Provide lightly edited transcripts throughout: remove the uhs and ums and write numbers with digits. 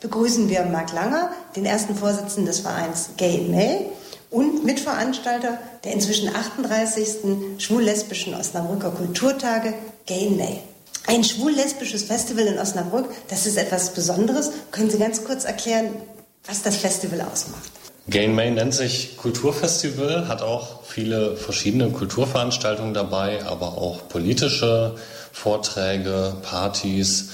begrüßen wir Marc Langer, den ersten Vorsitzenden des Vereins Gay in May und Mitveranstalter der inzwischen 38. schwul-lesbischen Osnabrücker Kulturtage Gay in May. Ein schwul-lesbisches Festival in Osnabrück, das ist etwas Besonderes. Können Sie ganz kurz erklären, was das Festival ausmacht? Gay in May nennt sich Kulturfestival, hat auch viele verschiedene Kulturveranstaltungen dabei, aber auch politische Vorträge, Partys,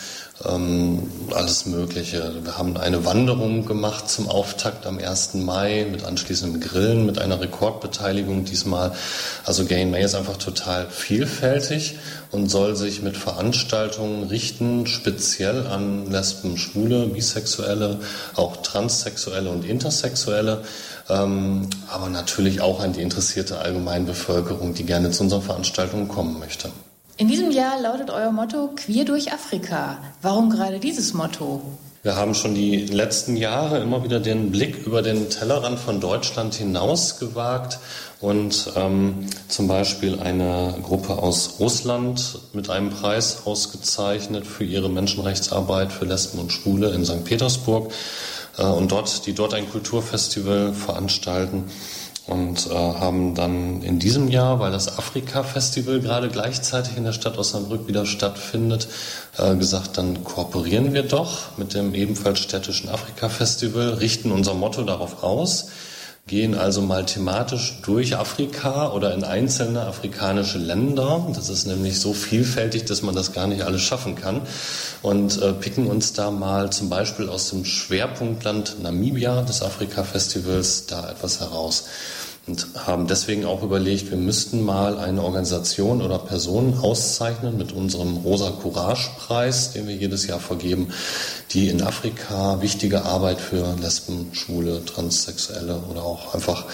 alles Mögliche. Wir haben eine Wanderung gemacht zum Auftakt am 1. Mai mit anschließendem Grillen, mit einer Rekordbeteiligung diesmal. Also Gay in May ist einfach total vielfältig und soll sich mit Veranstaltungen richten, speziell an Lesben, Schwule, Bisexuelle, auch Transsexuelle und Intersexuelle, aber natürlich auch an die interessierte Allgemeinbevölkerung, die gerne zu unseren Veranstaltungen kommen möchte. In diesem Jahr lautet euer Motto Queer durch Afrika. Warum gerade dieses Motto? Wir haben schon die letzten Jahre immer wieder den Blick über den Tellerrand von Deutschland hinaus gewagt und zum Beispiel eine Gruppe aus Russland mit einem Preis ausgezeichnet für ihre Menschenrechtsarbeit für Lesben und Schwule in St. Petersburg die dort ein Kulturfestival veranstalten. Und haben dann in diesem Jahr, weil das Afrika-Festival gerade gleichzeitig in der Stadt Osnabrück wieder stattfindet, gesagt, dann kooperieren wir doch mit dem ebenfalls städtischen Afrika-Festival, richten unser Motto darauf aus, gehen also mal thematisch durch Afrika oder in einzelne afrikanische Länder. Das ist nämlich so vielfältig, dass man das gar nicht alles schaffen kann. Und picken uns da mal zum Beispiel aus dem Schwerpunktland Namibia des Afrika-Festivals da etwas heraus. Und haben deswegen auch überlegt, wir müssten mal eine Organisation oder Person auszeichnen mit unserem Rosa Courage-Preis, den wir jedes Jahr vergeben, die in Afrika wichtige Arbeit für Lesben, Schwule, Transsexuelle oder auch einfach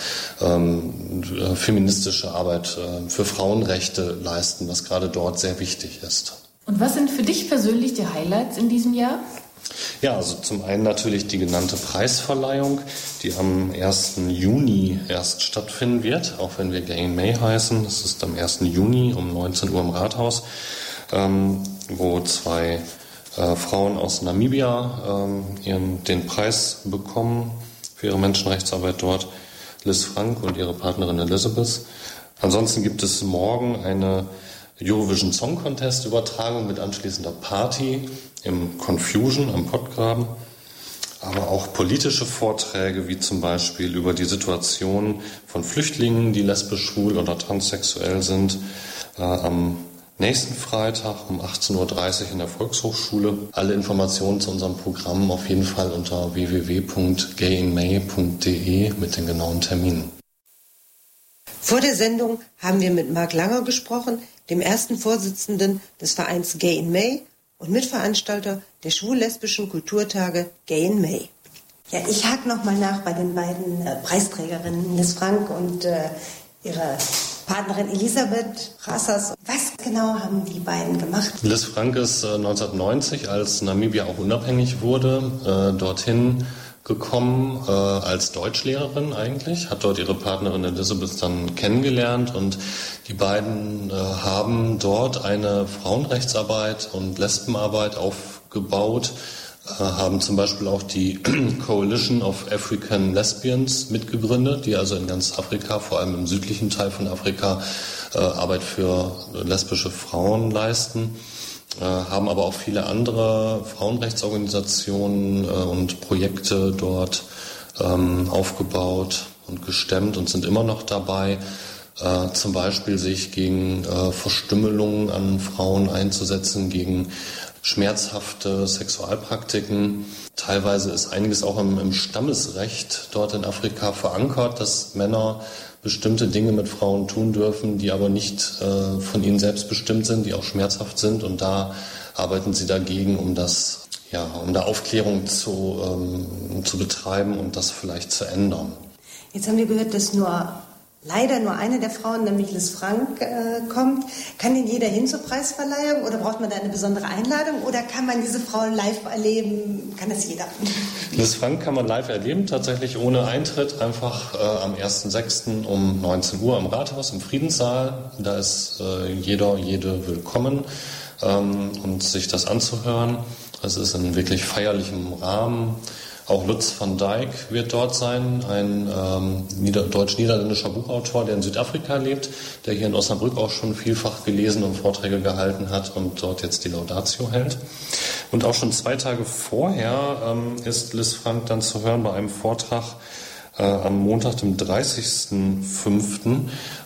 feministische Arbeit für Frauenrechte leisten, was gerade dort sehr wichtig ist. Und was sind für dich persönlich die Highlights in diesem Jahr? Ja, also zum einen natürlich die genannte Preisverleihung, die am 1. Juni erst stattfinden wird, auch wenn wir Gay in May heißen. Das ist am 1. Juni um 19 Uhr im Rathaus, wo zwei Frauen aus Namibia den Preis bekommen für ihre Menschenrechtsarbeit dort, Liz Frank und ihre Partnerin Elizabeth. Ansonsten gibt es morgen eine Eurovision Song Contest Übertragung mit anschließender Party im Confusion am Pottgraben, aber auch politische Vorträge wie zum Beispiel über die Situation von Flüchtlingen, die lesbisch, schwul oder transsexuell sind, am nächsten Freitag um 18.30 Uhr in der Volkshochschule. Alle Informationen zu unserem Programm auf jeden Fall unter www.gayinmay.de mit den genauen Terminen. Vor der Sendung haben wir mit Marc Langer gesprochen, dem ersten Vorsitzenden des Vereins Gay in May und Mitveranstalter der schwul-lesbischen Kulturtage Gay in May. Ja, ich hake nochmal nach bei den beiden Preisträgerinnen, Liz Frank und ihre Partnerin Elisabeth Rassas. Was genau haben die beiden gemacht? Liz Frank ist 1990, als Namibia auch unabhängig wurde, dorthin gekommen als Deutschlehrerin eigentlich, hat dort ihre Partnerin Elizabeth dann kennengelernt und die beiden haben dort eine Frauenrechtsarbeit und Lesbenarbeit aufgebaut, haben zum Beispiel auch die Coalition of African Lesbians mitgegründet, die also in ganz Afrika, vor allem im südlichen Teil von Afrika, Arbeit für lesbische Frauen leisten. Haben aber auch viele andere Frauenrechtsorganisationen und Projekte dort aufgebaut und gestemmt und sind immer noch dabei, zum Beispiel sich gegen Verstümmelungen an Frauen einzusetzen, gegen schmerzhafte Sexualpraktiken. Teilweise ist einiges auch im Stammesrecht dort in Afrika verankert, dass Männer bestimmte Dinge mit Frauen tun dürfen, die aber nicht von ihnen selbst bestimmt sind, die auch schmerzhaft sind. Und da arbeiten sie dagegen, um da Aufklärung zu betreiben und das vielleicht zu ändern. Jetzt haben wir gehört, dass leider nur eine der Frauen, nämlich Liz Frank, kommt. Kann denn jeder hin zur Preisverleihung oder braucht man da eine besondere Einladung oder kann man diese Frau live erleben? Kann das jeder? Liz Frank kann man live erleben, tatsächlich ohne Eintritt, einfach am 1.6. um 19 Uhr im Rathaus, im Friedenssaal. Da ist jede willkommen, und sich das anzuhören. Es ist in wirklich feierlichem Rahmen. Auch Lutz van Dijk wird dort sein, ein deutsch-niederländischer Buchautor, der in Südafrika lebt, der hier in Osnabrück auch schon vielfach gelesen und Vorträge gehalten hat und dort jetzt die Laudatio hält. Und auch schon 2 Tage vorher ist Liz Frank dann zu hören bei einem Vortrag am Montag, dem 30.05.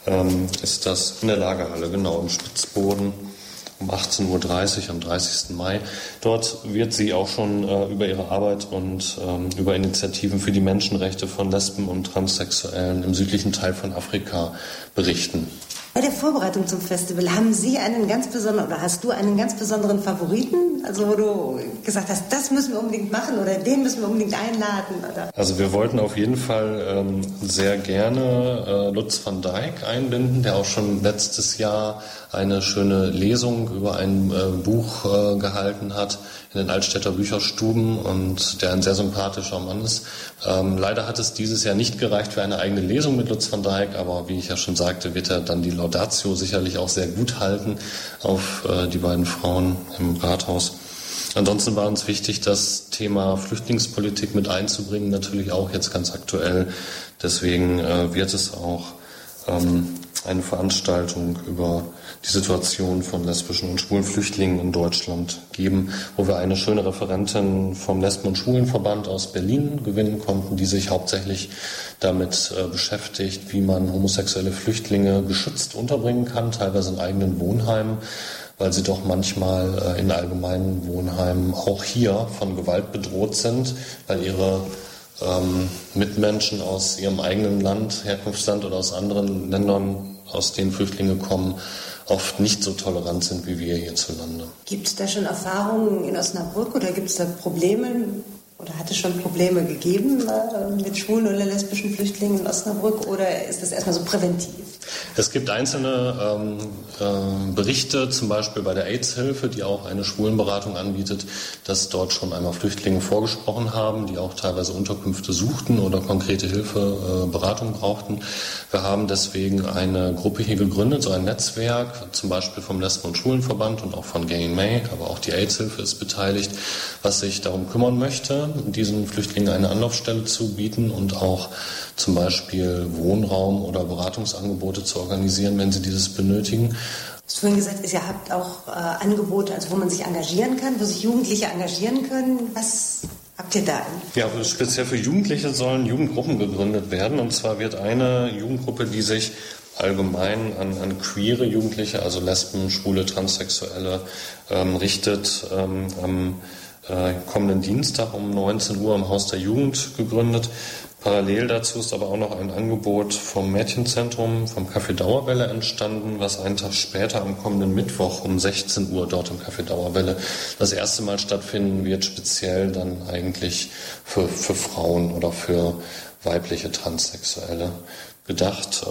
Ist das in der Lagerhalle, genau, im Spitzboden. Um 18.30 Uhr am 30. Mai. Dort wird sie auch schon über ihre Arbeit und über Initiativen für die Menschenrechte von Lesben und Transsexuellen im südlichen Teil von Afrika berichten. Bei der Vorbereitung zum Festival haben Sie einen ganz besonderen, oder hast du einen ganz besonderen Favoriten? Also wo du gesagt hast, das müssen wir unbedingt machen oder den müssen wir unbedingt einladen? Oder? Also wir wollten auf jeden Fall sehr gerne Lutz van Dijk einbinden, der auch schon letztes Jahr eine schöne Lesung über ein Buch gehalten hat in den Altstädter Bücherstuben und der ein sehr sympathischer Mann ist. Leider hat es dieses Jahr nicht gereicht für eine eigene Lesung mit Lutz van Dijk, aber wie ich ja schon sagte, wird er dann die Laudatio sicherlich auch sehr gut halten auf die beiden Frauen im Rathaus. Ansonsten war uns wichtig, das Thema Flüchtlingspolitik mit einzubringen, natürlich auch jetzt ganz aktuell. Deswegen wird es auch eine Veranstaltung über die Situation von lesbischen und schwulen Flüchtlingen in Deutschland geben, wo wir eine schöne Referentin vom Lesben- und Schwulenverband aus Berlin gewinnen konnten, die sich hauptsächlich damit beschäftigt, wie man homosexuelle Flüchtlinge geschützt unterbringen kann, teilweise in eigenen Wohnheimen, weil sie doch manchmal in allgemeinen Wohnheimen auch hier von Gewalt bedroht sind, weil ihre Mitmenschen aus ihrem eigenen Land, Herkunftsland oder aus anderen Ländern, aus denen Flüchtlinge kommen, oft nicht so tolerant sind wie wir hierzulande. Gibt es da schon Erfahrungen in Osnabrück oder gibt es da Probleme oder hat es schon Probleme gegeben mit schwulen oder lesbischen Flüchtlingen in Osnabrück oder ist das erstmal so präventiv? Es gibt einzelne Berichte, zum Beispiel bei der AIDS-Hilfe, die auch eine Schwulenberatung anbietet, dass dort schon einmal Flüchtlinge vorgesprochen haben, die auch teilweise Unterkünfte suchten oder konkrete Hilfe, Beratung brauchten. Wir haben deswegen eine Gruppe hier gegründet, so ein Netzwerk, zum Beispiel vom Lesben- und Schwulenverband und auch von Gay in May, aber auch die AIDS-Hilfe ist beteiligt, was sich darum kümmern möchte, diesen Flüchtlingen eine Anlaufstelle zu bieten und auch zum Beispiel Wohnraum oder Beratungsangebote zu organisieren, wenn sie dieses benötigen. Du hast vorhin gesagt, ihr habt auch Angebote, also wo man sich engagieren kann, wo sich Jugendliche engagieren können. Was habt ihr da? Ja, speziell für Jugendliche sollen Jugendgruppen gegründet werden. Und zwar wird eine Jugendgruppe, die sich allgemein an queere Jugendliche, also Lesben, Schwule, Transsexuelle, richtet, am kommenden Dienstag um 19 Uhr im Haus der Jugend gegründet. Parallel dazu ist aber auch noch ein Angebot vom Mädchenzentrum, vom Café Dauerwelle entstanden, was einen Tag später am kommenden Mittwoch um 16 Uhr dort im Café Dauerwelle das erste Mal stattfinden wird, speziell dann eigentlich für Frauen oder für weibliche Transsexuelle gedacht.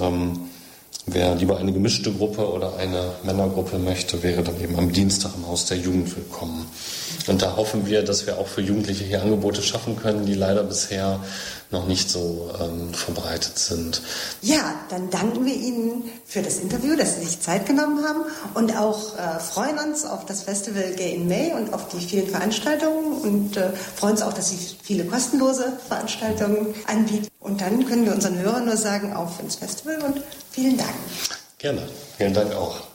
Wer lieber eine gemischte Gruppe oder eine Männergruppe möchte, wäre dann eben am Dienstag im Haus der Jugend willkommen. Und da hoffen wir, dass wir auch für Jugendliche hier Angebote schaffen können, die leider bisher noch nicht so verbreitet sind. Ja, dann danken wir Ihnen für das Interview, dass Sie sich Zeit genommen haben und auch freuen uns auf das Festival Gay in May und auf die vielen Veranstaltungen und freuen uns auch, dass Sie viele kostenlose Veranstaltungen anbieten. Und dann können wir unseren Hörern nur sagen, auf ins Festival und vielen Dank. Gerne. Vielen Dank auch.